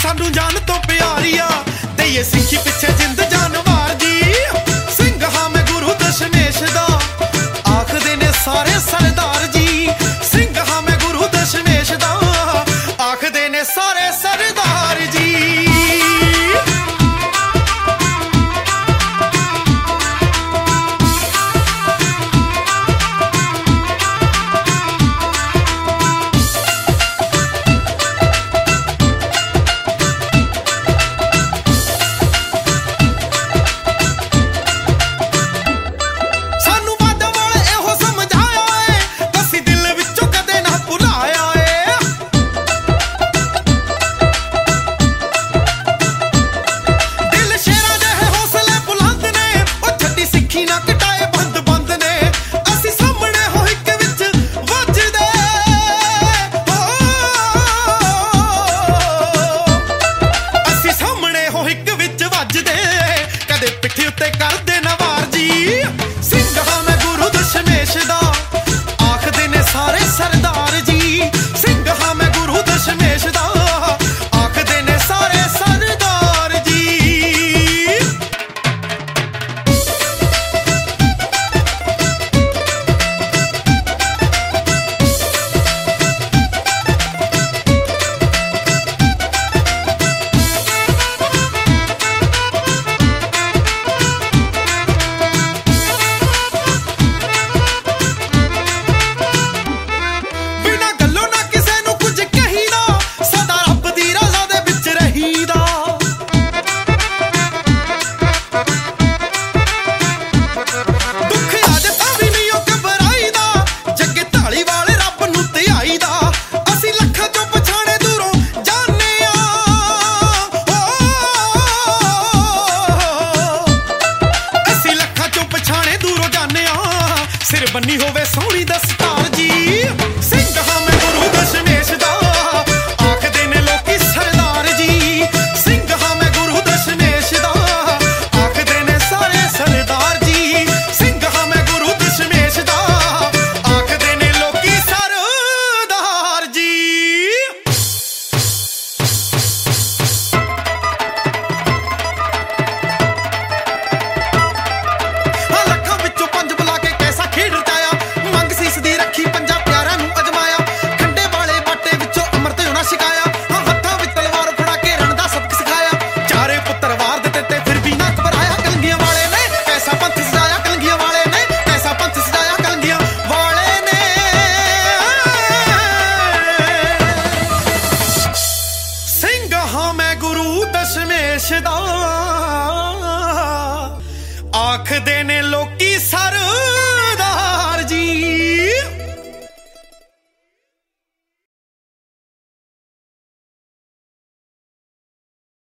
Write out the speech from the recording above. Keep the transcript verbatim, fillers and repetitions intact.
सानू जान तो प्यारी आ दईए सिंखी पिछे जिंद जानवार जी सिंह हां मैं गुरु दशमेश दा आखदे ने सारे सरदार जी सिंह हां मैं गुरु दशमेश दा आखदे ने सारे सरदार जी बन्नी होवे सोहनी दस्तार जी सिंह हां मैं गुरु दशमेश दा आखदे ने लोकी सरदार जी सिंह हां मैं गुरु दशमेश दा आखदे ने सारे सरदार जी सिंह हां मैं गुरु दशमेश दा आखदे ने लोकी सरदार जी लखां विचों पंज बुला के कैसा खेड आखदे ने लोकी सर